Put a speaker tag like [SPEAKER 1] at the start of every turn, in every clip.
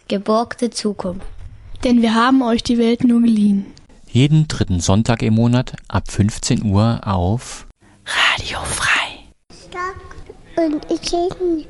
[SPEAKER 1] Geborgte Zukunft.
[SPEAKER 2] Denn wir haben euch die Welt nur geliehen.
[SPEAKER 3] Jeden dritten Sonntag im Monat ab 15 Uhr auf
[SPEAKER 2] Radio Frei.
[SPEAKER 1] Und ich rede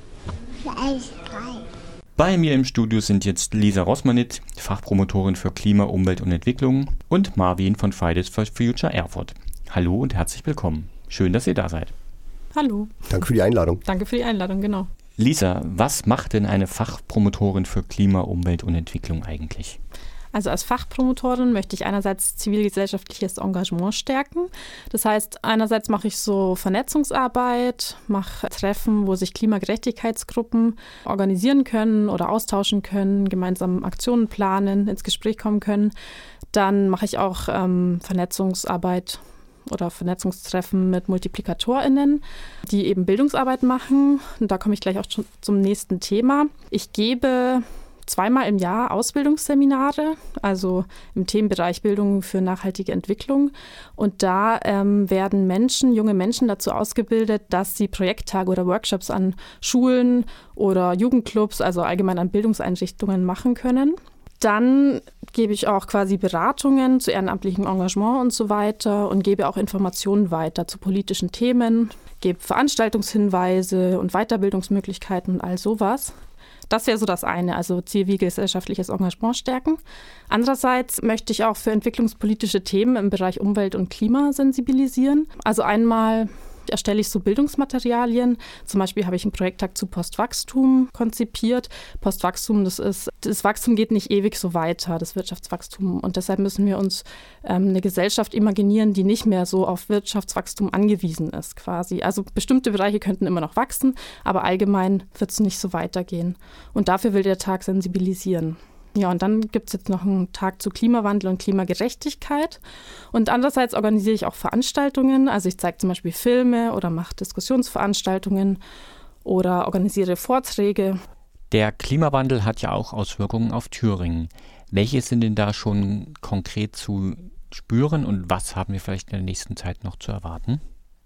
[SPEAKER 1] frei.
[SPEAKER 3] Bei mir im Studio sind jetzt Lisa Rosmanit, Fachpromotorin für Klima, Umwelt und Entwicklung, und Marvin von Fridays for Future Erfurt. Hallo und herzlich willkommen. Schön, dass ihr da seid.
[SPEAKER 4] Hallo.
[SPEAKER 5] Danke für die Einladung.
[SPEAKER 4] Danke für die Einladung, genau.
[SPEAKER 3] Lisa, was macht denn eine Fachpromotorin für Klima, Umwelt und Entwicklung eigentlich?
[SPEAKER 4] Also als Fachpromotorin möchte ich einerseits zivilgesellschaftliches Engagement stärken. Das heißt, einerseits mache ich so Vernetzungsarbeit, mache Treffen, wo sich Klimagerechtigkeitsgruppen organisieren können oder austauschen können, gemeinsam Aktionen planen, ins Gespräch kommen können. Dann mache ich auch Vernetzungsarbeit oder Vernetzungstreffen mit MultiplikatorInnen, die eben Bildungsarbeit machen. Und da komme ich gleich auch schon zum nächsten Thema. Ich gebe 2-mal im Jahr Ausbildungsseminare, also im Themenbereich Bildung für nachhaltige Entwicklung. Und da werden junge Menschen dazu ausgebildet, dass sie Projekttage oder Workshops an Schulen oder Jugendclubs, also allgemein an Bildungseinrichtungen machen können. Dann gebe ich auch quasi Beratungen zu ehrenamtlichem Engagement und so weiter und gebe auch Informationen weiter zu politischen Themen, gebe Veranstaltungshinweise und Weiterbildungsmöglichkeiten und all sowas. Das wäre so das eine, also zivilgesellschaftliches Engagement stärken. Andererseits möchte ich auch für entwicklungspolitische Themen im Bereich Umwelt und Klima sensibilisieren. Also einmal erstelle ich so Bildungsmaterialien. Zum Beispiel habe ich einen Projekttag zu Postwachstum konzipiert. Postwachstum, das Wachstum geht nicht ewig so weiter, das Wirtschaftswachstum. Und deshalb müssen wir uns eine Gesellschaft imaginieren, die nicht mehr so auf Wirtschaftswachstum angewiesen ist quasi. Also bestimmte Bereiche könnten immer noch wachsen, aber allgemein wird es nicht so weitergehen. Und dafür will der Tag sensibilisieren. Ja, und dann gibt es jetzt noch einen Tag zu Klimawandel und Klimagerechtigkeit. Und andererseits organisiere ich auch Veranstaltungen. Also ich zeige zum Beispiel Filme oder mache Diskussionsveranstaltungen oder organisiere Vorträge.
[SPEAKER 3] Der Klimawandel hat ja auch Auswirkungen auf Thüringen. Welche sind denn da schon konkret zu spüren und was haben wir vielleicht in der nächsten Zeit noch zu erwarten?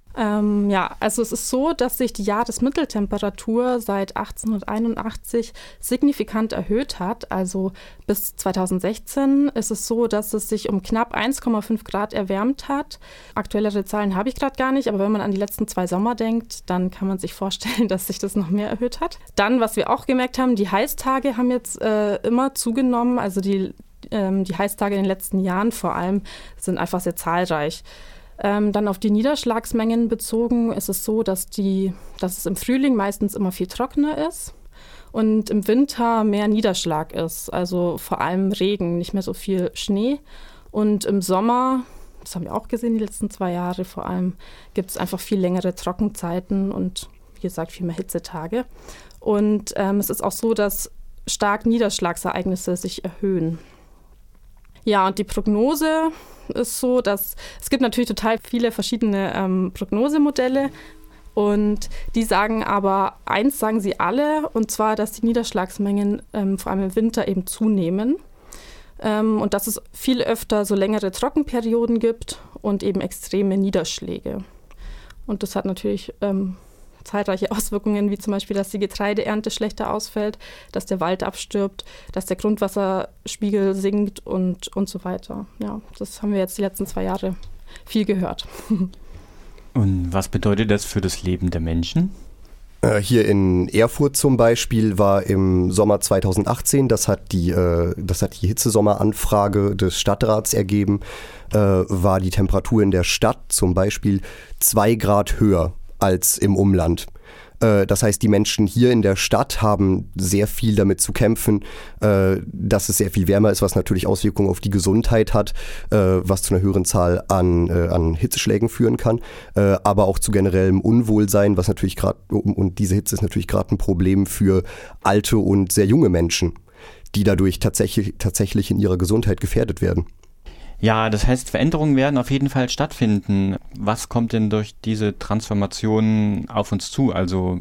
[SPEAKER 4] Also es ist so, dass sich die Jahresmitteltemperatur seit 1881 signifikant erhöht hat. Also bis 2016 ist es so, dass es sich um knapp 1,5 Grad erwärmt hat. Aktuellere Zahlen habe ich gerade gar nicht, aber wenn man an die letzten 2 Sommer denkt, dann kann man sich vorstellen, dass sich das noch mehr erhöht hat. Dann, was wir auch gemerkt haben, die Heißtage haben jetzt immer zugenommen. Also die Heißtage in den letzten Jahren vor allem sind einfach sehr zahlreich. Dann auf die Niederschlagsmengen bezogen ist es so, dass es im Frühling meistens immer viel trockener ist und im Winter mehr Niederschlag ist, also vor allem Regen, nicht mehr so viel Schnee. Und im Sommer, das haben wir auch gesehen die letzten 2 Jahre vor allem, gibt es einfach viel längere Trockenzeiten und wie gesagt viel mehr Hitzetage. Und es ist auch so, dass stark Niederschlagsereignisse sich erhöhen. Ja, und die Prognose ist so, dass es gibt natürlich total viele verschiedene Prognosemodelle und die sagen aber, eins sagen sie alle, und zwar, dass die Niederschlagsmengen vor allem im Winter eben zunehmen und dass es viel öfter so längere Trockenperioden gibt und eben extreme Niederschläge. Und das hat natürlich zahlreiche Auswirkungen, wie zum Beispiel, dass die Getreideernte schlechter ausfällt, dass der Wald abstirbt, dass der Grundwasserspiegel sinkt und so weiter. Ja, das haben wir jetzt die letzten 2 Jahre viel gehört.
[SPEAKER 3] Und was bedeutet das für das Leben der Menschen?
[SPEAKER 5] Hier in Erfurt zum Beispiel war im Sommer 2018, das hat die Hitzesommeranfrage des Stadtrats ergeben, war die Temperatur in der Stadt zum Beispiel 2 Grad höher als im Umland. Das heißt, die Menschen hier in der Stadt haben sehr viel damit zu kämpfen, dass es sehr viel wärmer ist, was natürlich Auswirkungen auf die Gesundheit hat, was zu einer höheren Zahl an Hitzeschlägen führen kann, aber auch zu generellem Unwohlsein, was natürlich und diese Hitze ist natürlich gerade ein Problem für alte und sehr junge Menschen, die dadurch tatsächlich in ihrer Gesundheit gefährdet werden.
[SPEAKER 3] Ja, das heißt, Veränderungen werden auf jeden Fall stattfinden. Was kommt denn durch diese Transformation auf uns zu? Also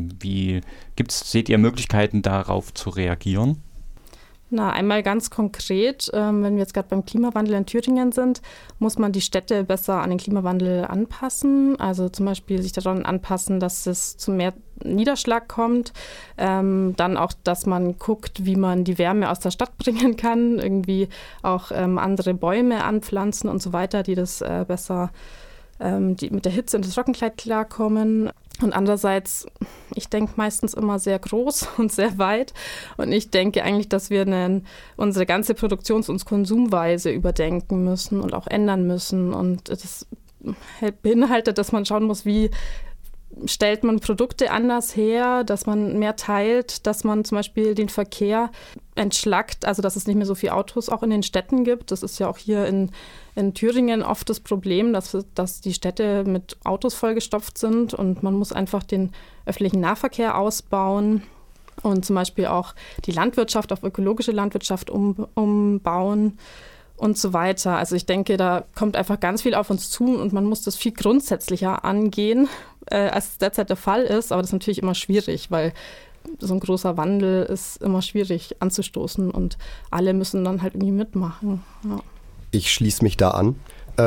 [SPEAKER 3] seht ihr Möglichkeiten, darauf zu reagieren?
[SPEAKER 4] Na, einmal ganz konkret, wenn wir jetzt gerade beim Klimawandel in Thüringen sind, muss man die Städte besser an den Klimawandel anpassen. Also zum Beispiel sich daran anpassen, dass es zu mehr Niederschlag kommt. Dann auch, dass man guckt, wie man die Wärme aus der Stadt bringen kann, irgendwie auch andere Bäume anpflanzen und so weiter, die das besser die mit der Hitze und das Trockenkleid klarkommen. Und andererseits, ich denke meistens immer sehr groß und sehr weit. Und ich denke eigentlich, dass wir unsere ganze Produktions- und Konsumweise überdenken müssen und auch ändern müssen. Und das beinhaltet, dass man schauen muss, wie stellt man Produkte anders her, dass man mehr teilt, dass man zum Beispiel den Verkehr entschlackt, also dass es nicht mehr so viele Autos auch in den Städten gibt. Das ist ja auch hier in Thüringen oft das Problem, dass die Städte mit Autos vollgestopft sind und man muss einfach den öffentlichen Nahverkehr ausbauen und zum Beispiel auch die Landwirtschaft auf ökologische Landwirtschaft umbauen und so weiter. Also ich denke, da kommt einfach ganz viel auf uns zu und man muss das viel grundsätzlicher angehen, als es derzeit der Fall ist. Aber das ist natürlich immer schwierig, weil so ein großer Wandel ist immer schwierig anzustoßen und alle müssen dann halt irgendwie mitmachen. Ja.
[SPEAKER 5] Ich schließe mich da an.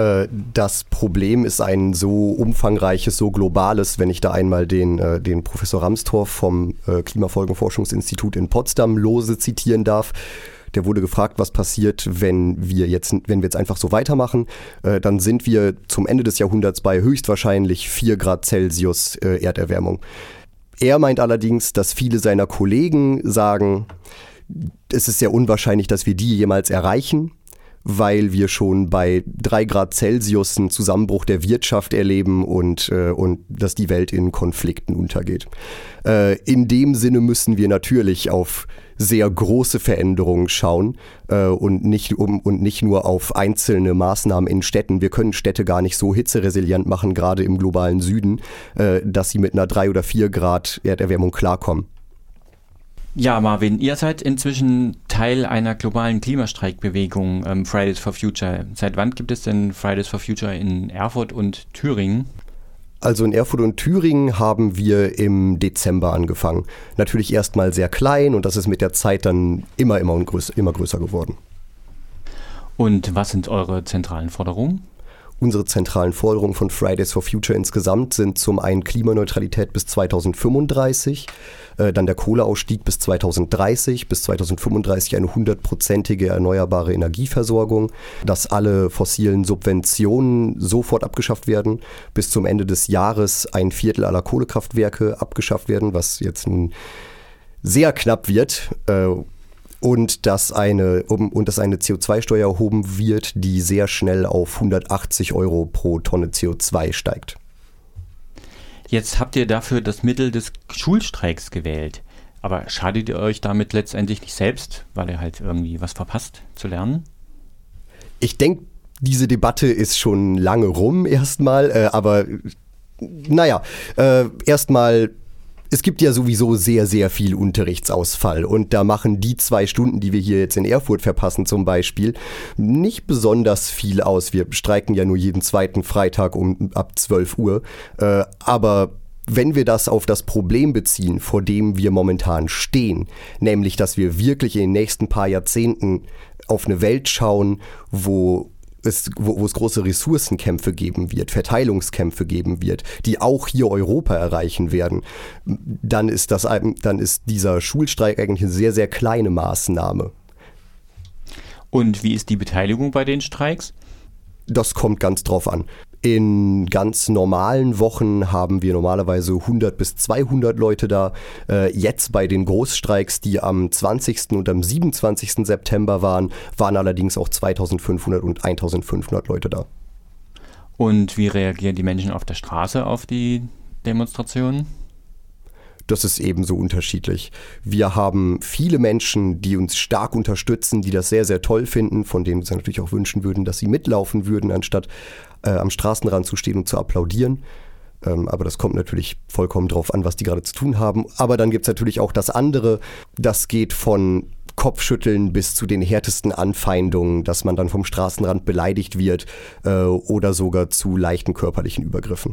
[SPEAKER 5] Das Problem ist ein so umfangreiches, so globales, wenn ich da einmal den Professor Ramstorff vom Klimafolgenforschungsinstitut in Potsdam lose zitieren darf. Der wurde gefragt, was passiert, wenn wir jetzt einfach so weitermachen. Dann sind wir zum Ende des Jahrhunderts bei höchstwahrscheinlich 4 Grad Celsius Erderwärmung. Er meint allerdings, dass viele seiner Kollegen sagen, es ist sehr unwahrscheinlich, dass wir die jemals erreichen, weil wir schon bei 3 Grad Celsius einen Zusammenbruch der Wirtschaft erleben und dass die Welt in Konflikten untergeht. In dem Sinne müssen wir natürlich auf sehr große Veränderungen schauen und nicht nur auf einzelne Maßnahmen in Städten. Wir können Städte gar nicht so hitzeresilient machen, gerade im globalen Süden, dass sie mit einer 3 oder 4 Grad Erderwärmung klarkommen.
[SPEAKER 3] Ja, Marvin, ihr seid inzwischen Teil einer globalen Klimastreikbewegung, Fridays for Future. Seit wann gibt es denn Fridays for Future in Erfurt und Thüringen?
[SPEAKER 5] Also in Erfurt und Thüringen haben wir im Dezember angefangen. Natürlich erstmal sehr klein und das ist mit der Zeit dann immer größer geworden.
[SPEAKER 3] Und was sind eure zentralen Forderungen?
[SPEAKER 5] Unsere zentralen Forderungen von Fridays for Future insgesamt sind zum einen Klimaneutralität bis 2035, dann der Kohleausstieg bis 2030, bis 2035 eine 100%ige erneuerbare Energieversorgung, dass alle fossilen Subventionen sofort abgeschafft werden, bis zum Ende des Jahres 1/4 aller Kohlekraftwerke abgeschafft werden, was jetzt nun sehr knapp wird. Und dass eine CO2-Steuer erhoben wird, die sehr schnell auf 180 € pro Tonne CO2 steigt.
[SPEAKER 3] Jetzt habt ihr dafür das Mittel des Schulstreiks gewählt. Aber schadet ihr euch damit letztendlich nicht selbst, weil ihr halt irgendwie was verpasst zu lernen?
[SPEAKER 5] Ich denke, diese Debatte ist schon lange rum erstmal. Aber naja, erstmal... Es gibt ja sowieso sehr, sehr viel Unterrichtsausfall und da machen die 2 Stunden, die wir hier jetzt in Erfurt verpassen zum Beispiel, nicht besonders viel aus. Wir streiken ja nur jeden 2. Freitag ab 12 Uhr. Aber wenn wir das auf das Problem beziehen, vor dem wir momentan stehen, nämlich, dass wir wirklich in den nächsten paar Jahrzehnten auf eine Welt schauen, wo es große Ressourcenkämpfe geben wird, Verteilungskämpfe geben wird, die auch hier Europa erreichen werden, dann ist dieser Schulstreik eigentlich eine sehr, sehr kleine Maßnahme.
[SPEAKER 3] Und wie ist die Beteiligung bei den Streiks?
[SPEAKER 5] Das kommt ganz drauf an. In ganz normalen Wochen haben wir normalerweise 100 bis 200 Leute da. Jetzt bei den Großstreiks, die am 20. und am 27. September waren allerdings auch 2500 und 1500 Leute da.
[SPEAKER 3] Und wie reagieren die Menschen auf der Straße auf die Demonstrationen?
[SPEAKER 5] Das ist ebenso unterschiedlich. Wir haben viele Menschen, die uns stark unterstützen, die das sehr, sehr toll finden, von denen wir uns natürlich auch wünschen würden, dass sie mitlaufen würden, anstatt am Straßenrand zu stehen und zu applaudieren. Aber das kommt natürlich vollkommen drauf an, was die gerade zu tun haben. Aber dann gibt es natürlich auch das andere. Das geht von Kopfschütteln bis zu den härtesten Anfeindungen, dass man dann vom Straßenrand beleidigt wird oder sogar zu leichten körperlichen Übergriffen.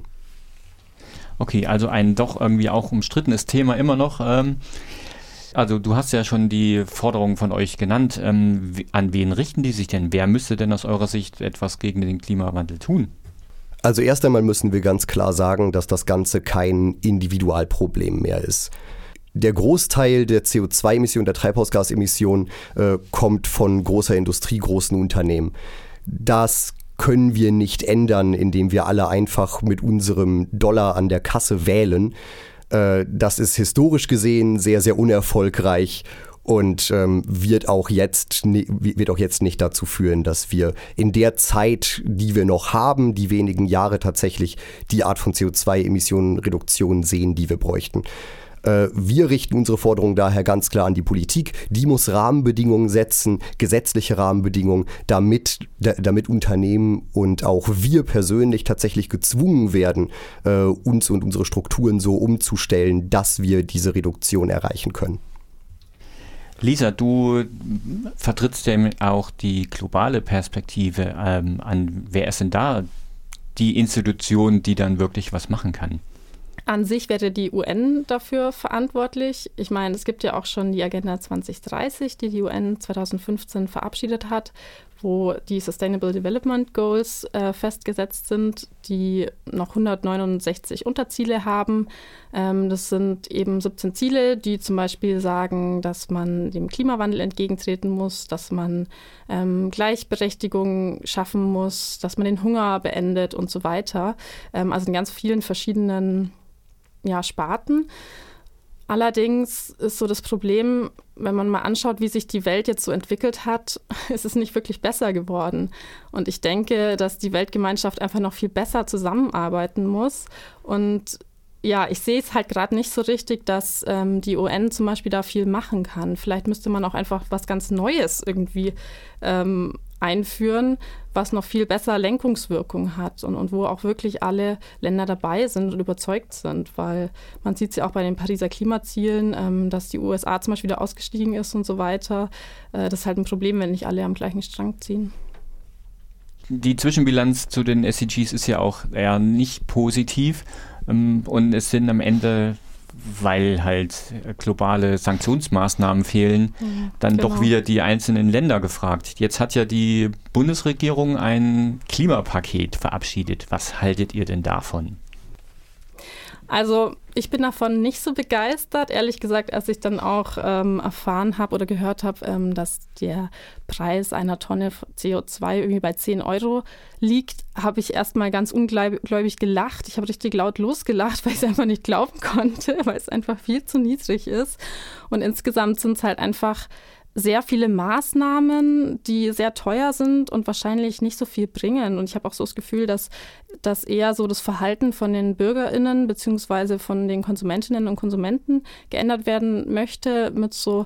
[SPEAKER 3] Okay, also ein doch irgendwie auch umstrittenes Thema immer noch. Also du hast ja schon die Forderungen von euch genannt. An wen richten die sich denn? Wer müsste denn aus eurer Sicht etwas gegen den Klimawandel tun?
[SPEAKER 5] Also erst einmal müssen wir ganz klar sagen, dass das Ganze kein Individualproblem mehr ist. Der Großteil der CO2-Emissionen, der Treibhausgasemissionen kommt von großer Industrie, großen Unternehmen. Das können wir nicht ändern, indem wir alle einfach mit unserem Dollar an der Kasse wählen. Das ist historisch gesehen sehr, sehr unerfolgreich und wird auch jetzt nicht dazu führen, dass wir in der Zeit, die wir noch haben, die wenigen Jahre tatsächlich die Art von CO2-Emissionenreduktion sehen, die wir bräuchten. Wir richten unsere Forderung daher ganz klar an die Politik. Die muss Rahmenbedingungen setzen, gesetzliche Rahmenbedingungen, damit Unternehmen und auch wir persönlich tatsächlich gezwungen werden, uns und unsere Strukturen so umzustellen, dass wir diese Reduktion erreichen können.
[SPEAKER 3] Lisa, du vertrittst ja auch die globale Perspektive an. Wer ist denn da die Institution, die dann wirklich was machen kann?
[SPEAKER 4] An sich wäre die UN dafür verantwortlich. Ich meine, es gibt ja auch schon die Agenda 2030, die UN 2015 verabschiedet hat, wo die Sustainable Development Goals festgesetzt sind, die noch 169 Unterziele haben. Das sind eben 17 Ziele, die zum Beispiel sagen, dass man dem Klimawandel entgegentreten muss, dass man Gleichberechtigung schaffen muss, dass man den Hunger beendet und so weiter. Also in ganz vielen verschiedenen Sparten. Allerdings ist so das Problem, wenn man mal anschaut, wie sich die Welt jetzt so entwickelt hat, ist es nicht wirklich besser geworden. Und ich denke, dass die Weltgemeinschaft einfach noch viel besser zusammenarbeiten muss. Und ja, ich sehe es halt gerade nicht so richtig, dass die UN zum Beispiel da viel machen kann. Vielleicht müsste man auch einfach was ganz Neues irgendwie einführen, was noch viel besser Lenkungswirkung hat und wo auch wirklich alle Länder dabei sind und überzeugt sind, weil man sieht es ja auch bei den Pariser Klimazielen, dass die USA zum Beispiel wieder ausgestiegen ist und so weiter. Das ist halt ein Problem, wenn nicht alle am gleichen Strang ziehen.
[SPEAKER 3] Die Zwischenbilanz zu den SDGs ist ja auch eher nicht positiv und es sind am Ende, weil halt globale Sanktionsmaßnahmen fehlen, dann doch wieder die einzelnen Länder gefragt. Jetzt hat ja die Bundesregierung ein Klimapaket verabschiedet. Was haltet ihr denn davon?
[SPEAKER 4] Also ich bin davon nicht so begeistert, ehrlich gesagt, als ich dann auch erfahren habe oder gehört habe, dass der Preis einer Tonne CO2 irgendwie bei 10 € liegt, habe ich erstmal ganz ungläubig gelacht. Ich habe richtig laut losgelacht, weil ich es einfach nicht glauben konnte, weil es einfach viel zu niedrig ist. Und insgesamt sind es halt einfach sehr viele Maßnahmen, die sehr teuer sind und wahrscheinlich nicht so viel bringen. Und ich habe auch so das Gefühl, dass das eher so das Verhalten von den BürgerInnen beziehungsweise von den Konsumentinnen und Konsumenten geändert werden möchte mit so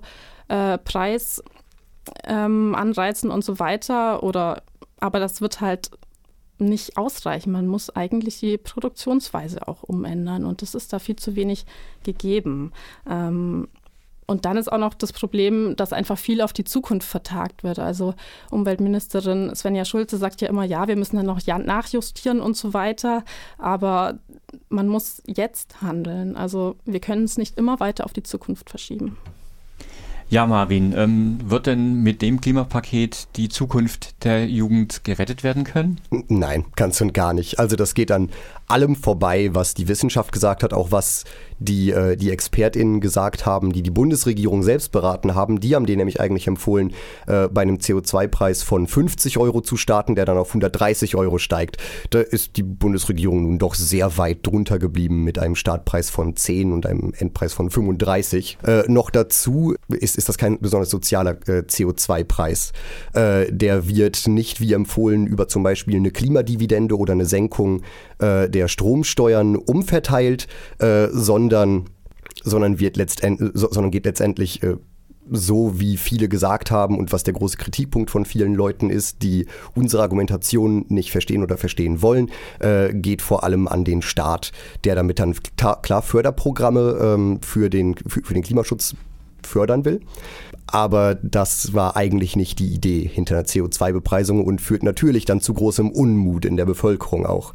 [SPEAKER 4] Preisanreizen und so weiter. Aber das wird halt nicht ausreichen. Man muss eigentlich die Produktionsweise auch umändern und das ist da viel zu wenig gegeben. Und dann ist auch noch das Problem, dass einfach viel auf die Zukunft vertagt wird. Also Umweltministerin Svenja Schulze sagt ja immer, ja, wir müssen dann noch nachjustieren und so weiter. Aber man muss jetzt handeln. Also wir können es nicht immer weiter auf die Zukunft verschieben.
[SPEAKER 3] Ja, Marvin, wird denn mit dem Klimapaket die Zukunft der Jugend gerettet werden können?
[SPEAKER 5] Nein, ganz und gar nicht. Also das geht an allem vorbei, was die Wissenschaft gesagt hat, auch was die ExpertInnen gesagt haben, die Bundesregierung selbst beraten haben. Die haben denen nämlich eigentlich empfohlen, bei einem CO2-Preis von 50 € zu starten, der dann auf 130 € steigt. Da ist die Bundesregierung nun doch sehr weit drunter geblieben mit einem Startpreis von 10 und einem Endpreis von 35. Noch dazu ist das kein besonders sozialer CO2-Preis. Der wird nicht wie empfohlen über zum Beispiel eine Klimadividende oder eine Senkung der Stromsteuern umverteilt, sondern geht letztendlich so, wie viele gesagt haben und was der große Kritikpunkt von vielen Leuten ist, die unsere Argumentation nicht verstehen oder verstehen wollen, geht vor allem an den Staat, der damit dann klar Förderprogramme für den Klimaschutz fördern will. Aber das war eigentlich nicht die Idee hinter einer CO2-Bepreisung und führt natürlich dann zu großem Unmut in der Bevölkerung auch.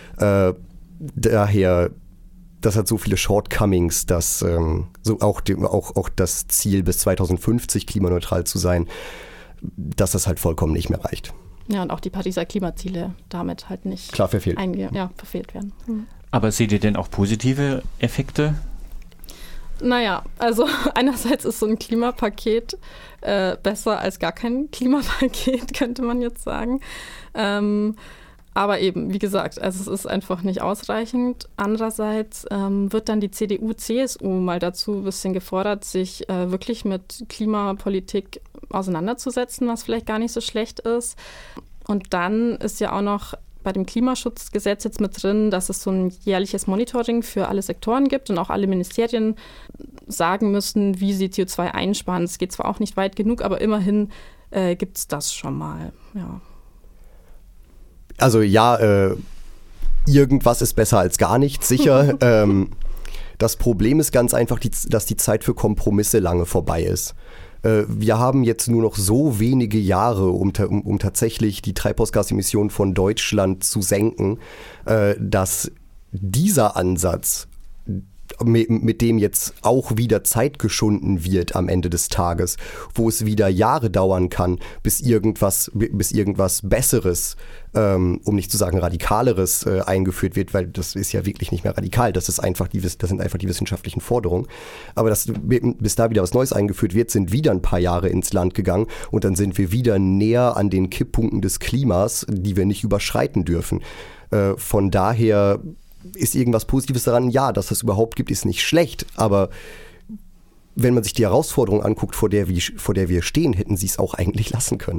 [SPEAKER 5] Daher, das hat so viele Shortcomings, dass so auch das Ziel bis 2050 klimaneutral zu sein, dass das halt vollkommen nicht mehr reicht.
[SPEAKER 4] Ja, und auch die Pariser Klimaziele damit halt nicht
[SPEAKER 5] klar verfehlt
[SPEAKER 4] werden.
[SPEAKER 3] Aber seht ihr denn auch positive Effekte?
[SPEAKER 4] Naja, also einerseits ist so ein Klimapaket besser als gar kein Klimapaket, könnte man jetzt sagen. Aber eben, wie gesagt, also es ist einfach nicht ausreichend. Andererseits wird dann die CDU, CSU mal dazu ein bisschen gefordert, sich wirklich mit Klimapolitik auseinanderzusetzen, was vielleicht gar nicht so schlecht ist. Und dann ist ja auch noch bei dem Klimaschutzgesetz jetzt mit drin, dass es so ein jährliches Monitoring für alle Sektoren gibt und auch alle Ministerien sagen müssen, wie sie CO2 einsparen. Es geht zwar auch nicht weit genug, aber immerhin gibt es das schon mal, ja.
[SPEAKER 5] Also irgendwas ist besser als gar nichts, sicher. Das Problem ist ganz einfach, dass die Zeit für Kompromisse lange vorbei ist. Wir haben jetzt nur noch so wenige Jahre, um tatsächlich die Treibhausgasemissionen von Deutschland zu senken, dass dieser Ansatz, mit dem jetzt auch wieder Zeit geschunden wird am Ende des Tages, wo es wieder Jahre dauern kann, bis irgendwas Besseres, um nicht zu sagen Radikaleres, eingeführt wird, weil das ist ja wirklich nicht mehr radikal, das sind einfach die wissenschaftlichen Forderungen. Aber bis da wieder was Neues eingeführt wird, sind wieder ein paar Jahre ins Land gegangen und dann sind wir wieder näher an den Kipppunkten des Klimas, die wir nicht überschreiten dürfen. Von daher ist irgendwas Positives daran? Ja, dass es überhaupt gibt, ist nicht schlecht, aber wenn man sich die Herausforderung anguckt, vor der wir stehen, hätten sie es auch eigentlich lassen können.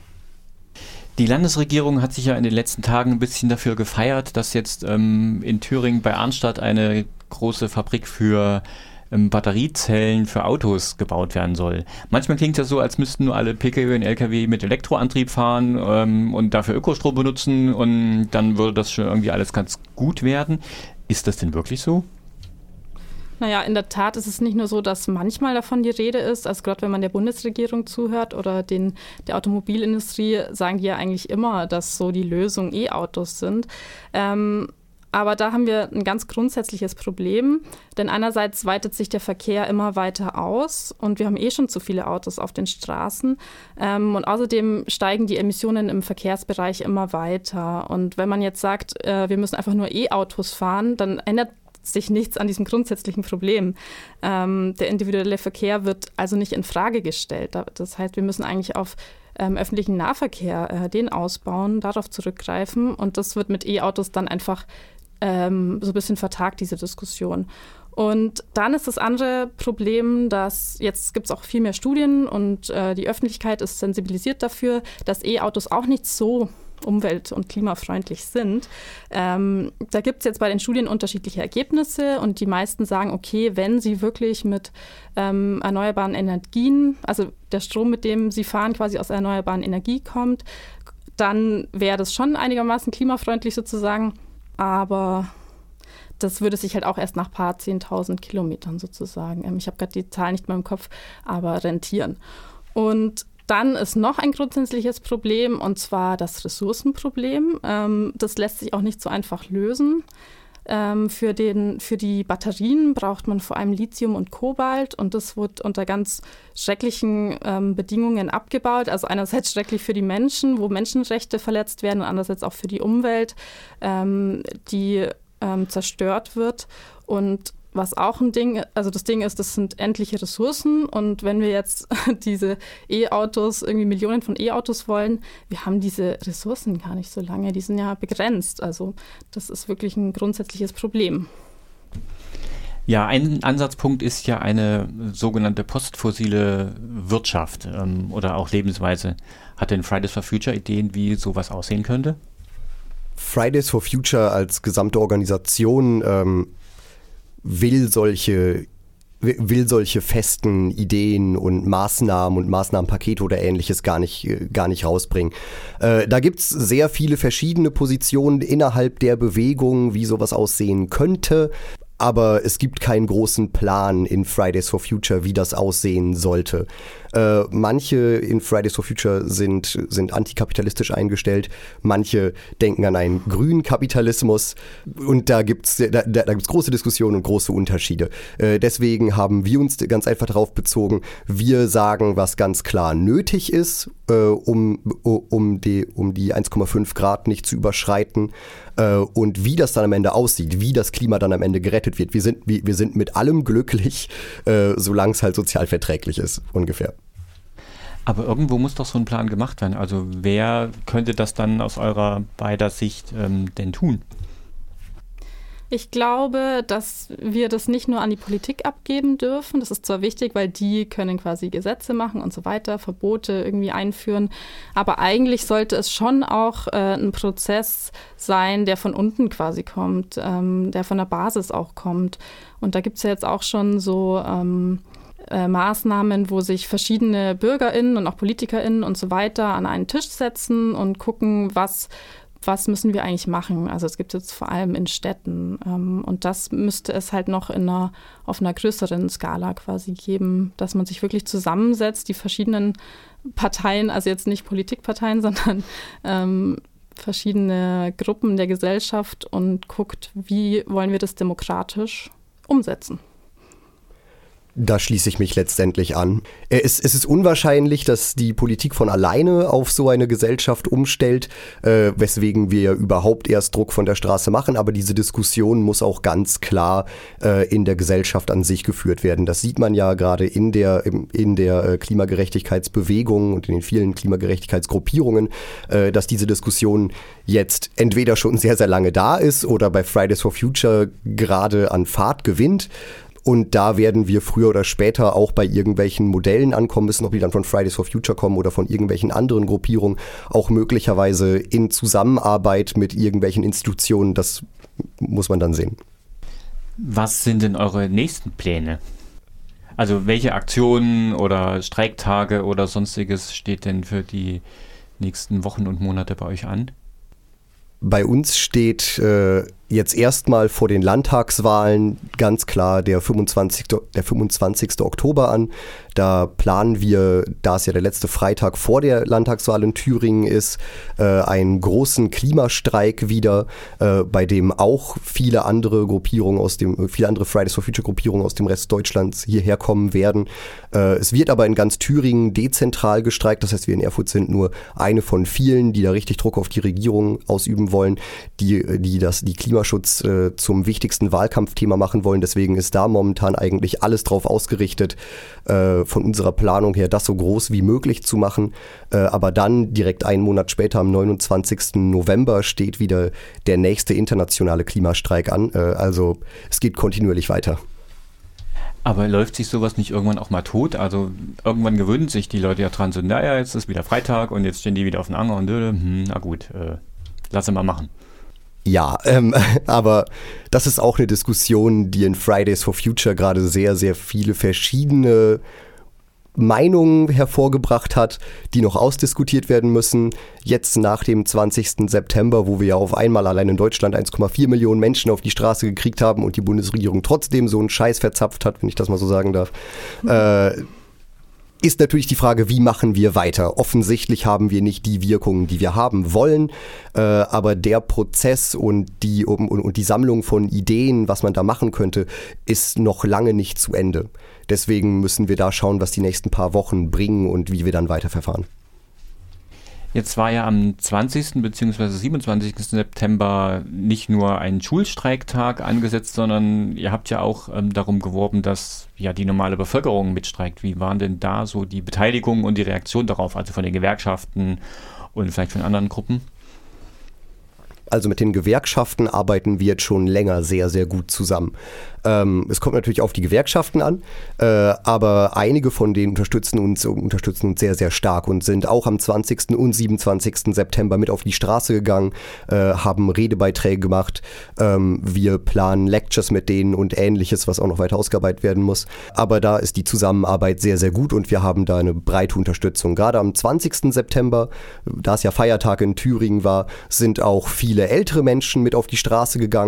[SPEAKER 3] Die Landesregierung hat sich ja in den letzten Tagen ein bisschen dafür gefeiert, dass jetzt in Thüringen bei Arnstadt eine große Fabrik für Batteriezellen für Autos gebaut werden soll. Manchmal klingt es ja so, als müssten nur alle Pkw und Lkw mit Elektroantrieb fahren und dafür Ökostrom benutzen und dann würde das schon irgendwie alles ganz gut werden. Ist das denn wirklich so?
[SPEAKER 4] Naja, in der Tat ist es nicht nur so, dass manchmal davon die Rede ist, also gerade wenn man der Bundesregierung zuhört oder der Automobilindustrie, sagen die ja eigentlich immer, dass so die Lösung E-Autos sind. Aber da haben wir ein ganz grundsätzliches Problem, denn einerseits weitet sich der Verkehr immer weiter aus und wir haben schon zu viele Autos auf den Straßen und außerdem steigen die Emissionen im Verkehrsbereich immer weiter. Und wenn man jetzt sagt, wir müssen einfach nur E-Autos fahren, dann ändert sich nichts an diesem grundsätzlichen Problem. Der individuelle Verkehr wird also nicht in Frage gestellt. Das heißt, wir müssen eigentlich auf öffentlichen Nahverkehr den ausbauen, darauf zurückgreifen und das wird mit E-Autos dann einfach so ein bisschen vertagt, diese Diskussion. Und dann ist das andere Problem, dass jetzt gibt es auch viel mehr Studien und die Öffentlichkeit ist sensibilisiert dafür, dass E-Autos auch nicht so umwelt- und klimafreundlich sind. Da gibt es jetzt bei den Studien unterschiedliche Ergebnisse und die meisten sagen, okay, wenn sie wirklich mit erneuerbaren Energien, also der Strom, mit dem sie fahren, quasi aus erneuerbaren Energie kommt, dann wäre das schon einigermaßen klimafreundlich sozusagen. Aber das würde sich halt auch erst nach ein paar 10.000 Kilometern sozusagen, ich habe gerade die Zahl nicht mehr im Kopf, aber rentieren. Und dann ist noch ein grundsätzliches Problem, und zwar das Ressourcenproblem. Das lässt sich auch nicht so einfach lösen. Für die Batterien braucht man vor allem Lithium und Kobalt und das wird unter ganz schrecklichen Bedingungen abgebaut. Also einerseits schrecklich für die Menschen, wo Menschenrechte verletzt werden und andererseits auch für die Umwelt, die zerstört wird. Und was auch das Ding ist, das sind endliche Ressourcen und wenn wir jetzt diese E-Autos, irgendwie Millionen von E-Autos wollen, wir haben diese Ressourcen gar nicht so lange, die sind ja begrenzt. Also das ist wirklich ein grundsätzliches Problem.
[SPEAKER 3] Ja, ein Ansatzpunkt ist ja eine sogenannte postfossile Wirtschaft oder auch Lebensweise. Hat denn Fridays for Future Ideen, wie sowas aussehen könnte?
[SPEAKER 5] Fridays for Future als gesamte Organisation will solche festen Ideen und Maßnahmen und Maßnahmenpakete oder Ähnliches gar nicht rausbringen. Da gibt es sehr viele verschiedene Positionen innerhalb der Bewegung, wie sowas aussehen könnte. Aber es gibt keinen großen Plan in Fridays for Future, wie das aussehen sollte. Manche in Fridays for Future sind antikapitalistisch eingestellt, manche denken an einen grünen Kapitalismus und da gibt's große Diskussionen und große Unterschiede. Deswegen haben wir uns ganz einfach darauf bezogen, wir sagen, was ganz klar nötig ist, um die 1,5 Grad nicht zu überschreiten und wie das dann am Ende aussieht, wie das Klima dann am Ende gerettet wird. Wir sind mit allem glücklich, solange es halt sozial verträglich ist, ungefähr.
[SPEAKER 3] Aber irgendwo muss doch so ein Plan gemacht werden. Also wer könnte das dann aus eurer beider Sicht denn tun?
[SPEAKER 4] Ich glaube, dass wir das nicht nur an die Politik abgeben dürfen. Das ist zwar wichtig, weil die können quasi Gesetze machen und so weiter, Verbote irgendwie einführen. Aber eigentlich sollte es schon auch ein Prozess sein, der von unten quasi kommt, der von der Basis auch kommt. Und da gibt es ja jetzt auch schon so Maßnahmen, wo sich verschiedene BürgerInnen und auch PolitikerInnen und so weiter an einen Tisch setzen und gucken, was müssen wir eigentlich machen? Also es gibt jetzt vor allem in Städten und das müsste es halt noch auf einer größeren Skala quasi geben, dass man sich wirklich zusammensetzt, die verschiedenen Parteien, also jetzt nicht Politikparteien, sondern verschiedene Gruppen der Gesellschaft und guckt, wie wollen wir das demokratisch umsetzen.
[SPEAKER 5] Da schließe ich mich letztendlich an. Es ist unwahrscheinlich, dass die Politik von alleine auf so eine Gesellschaft umstellt, weswegen wir überhaupt erst Druck von der Straße machen. Aber diese Diskussion muss auch ganz klar in der Gesellschaft an sich geführt werden. Das sieht man ja gerade in der Klimagerechtigkeitsbewegung und in den vielen Klimagerechtigkeitsgruppierungen, dass diese Diskussion jetzt entweder schon sehr, sehr lange da ist oder bei Fridays for Future gerade an Fahrt gewinnt. Und da werden wir früher oder später auch bei irgendwelchen Modellen ankommen müssen, ob die dann von Fridays for Future kommen oder von irgendwelchen anderen Gruppierungen, auch möglicherweise in Zusammenarbeit mit irgendwelchen Institutionen. Das muss man dann sehen.
[SPEAKER 3] Was sind denn eure nächsten Pläne? Also welche Aktionen oder Streiktage oder sonstiges steht denn für die nächsten Wochen und Monate bei euch an?
[SPEAKER 5] Bei uns steht jetzt erstmal vor den Landtagswahlen ganz klar der 25. Oktober an. Da planen wir, da es ja der letzte Freitag vor der Landtagswahl in Thüringen ist, einen großen Klimastreik wieder, bei dem auch viele andere Fridays for Future Gruppierungen aus dem Rest Deutschlands hierher kommen werden. Es wird aber in ganz Thüringen dezentral gestreikt. Das heißt, wir in Erfurt sind nur eine von vielen, die da richtig Druck auf die Regierung ausüben wollen, die Klimaschutz zum wichtigsten Wahlkampfthema machen wollen. Deswegen ist da momentan eigentlich alles drauf ausgerichtet, von unserer Planung her das so groß wie möglich zu machen. Aber dann direkt einen Monat später, am 29. November, steht wieder der nächste internationale Klimastreik an. Also es geht kontinuierlich weiter.
[SPEAKER 3] Aber läuft sich sowas nicht irgendwann auch mal tot? Also irgendwann gewöhnen sich die Leute ja dran, so naja, jetzt ist wieder Freitag und jetzt stehen die wieder auf dem Anger und na gut, lass mal machen.
[SPEAKER 5] Ja, aber das ist auch eine Diskussion, die in Fridays for Future gerade sehr, sehr viele verschiedene Meinungen hervorgebracht hat, die noch ausdiskutiert werden müssen. Jetzt nach dem 20. September, wo wir ja auf einmal allein in Deutschland 1,4 Millionen Menschen auf die Straße gekriegt haben und die Bundesregierung trotzdem so einen Scheiß verzapft hat, wenn ich das mal so sagen darf, ist natürlich die Frage, wie machen wir weiter? Offensichtlich haben wir nicht die Wirkungen, die wir haben wollen, aber der Prozess und die Sammlung von Ideen, was man da machen könnte, ist noch lange nicht zu Ende. Deswegen müssen wir da schauen, was die nächsten paar Wochen bringen und wie wir dann weiterverfahren.
[SPEAKER 3] Jetzt war ja am 20. bzw. 27. September nicht nur ein Schulstreiktag angesetzt, sondern ihr habt ja auch darum geworben, dass ja die normale Bevölkerung mitstreikt. Wie waren denn da so die Beteiligung und die Reaktion darauf, also von den Gewerkschaften und vielleicht von anderen Gruppen?
[SPEAKER 5] Also mit den Gewerkschaften arbeiten wir jetzt schon länger sehr, sehr gut zusammen. Es kommt natürlich auf die Gewerkschaften an, aber einige von denen unterstützen uns sehr, sehr stark und sind auch am 20. und 27. September mit auf die Straße gegangen, haben Redebeiträge gemacht. Wir planen Lectures mit denen und Ähnliches, was auch noch weiter ausgearbeitet werden muss. Aber da ist die Zusammenarbeit sehr, sehr gut und wir haben da eine breite Unterstützung. Gerade am 20. September, da es ja Feiertag in Thüringen war, sind auch viele ältere Menschen mit auf die Straße gegangen.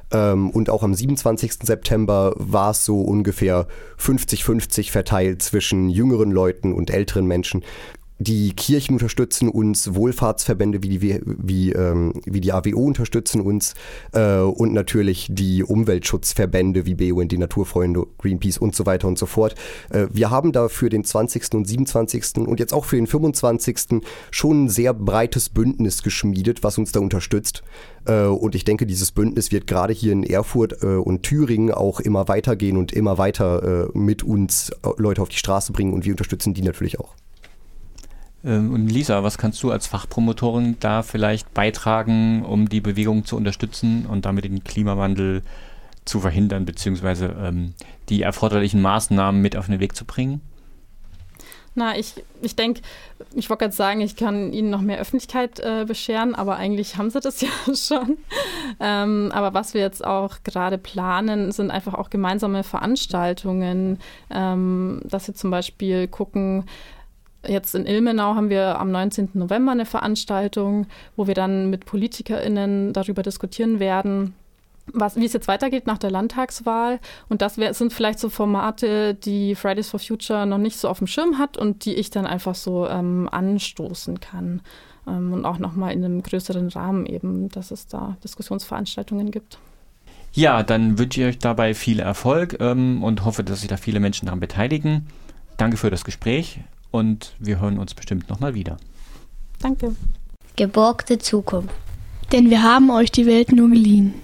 [SPEAKER 5] Und auch am 27. September war es so ungefähr 50-50 verteilt zwischen jüngeren Leuten und älteren Menschen. Die Kirchen unterstützen uns, Wohlfahrtsverbände wie die AWO unterstützen uns und natürlich die Umweltschutzverbände wie BUND, Naturfreunde, Greenpeace und so weiter und so fort. Wir haben da für den 20. und 27. und jetzt auch für den 25. schon ein sehr breites Bündnis geschmiedet, was uns da unterstützt. Und ich denke, dieses Bündnis wird gerade hier in Erfurt und Thüringen auch immer weitergehen und immer weiter mit uns Leute auf die Straße bringen und wir unterstützen die natürlich auch.
[SPEAKER 3] Und Lisa, was kannst du als Fachpromotorin da vielleicht beitragen, um die Bewegung zu unterstützen und damit den Klimawandel zu verhindern, beziehungsweise die erforderlichen Maßnahmen mit auf den Weg zu bringen?
[SPEAKER 4] Na, ich denke, ich wollte gerade sagen, ich kann Ihnen noch mehr Öffentlichkeit bescheren, aber eigentlich haben Sie das ja schon. Aber was wir jetzt auch gerade planen, sind einfach auch gemeinsame Veranstaltungen, dass wir zum Beispiel gucken, jetzt in Ilmenau haben wir am 19. November eine Veranstaltung, wo wir dann mit PolitikerInnen darüber diskutieren werden, wie es jetzt weitergeht nach der Landtagswahl. Und das sind vielleicht so Formate, die Fridays for Future noch nicht so auf dem Schirm hat und die ich dann einfach so anstoßen kann. Und auch nochmal in einem größeren Rahmen eben, dass es da Diskussionsveranstaltungen gibt.
[SPEAKER 3] Ja, dann wünsche ich euch dabei viel Erfolg und hoffe, dass sich da viele Menschen daran beteiligen. Danke für das Gespräch. Und wir hören uns bestimmt nochmal wieder.
[SPEAKER 4] Danke.
[SPEAKER 1] Geborgte Zukunft.
[SPEAKER 2] Denn wir haben euch die Welt nur geliehen.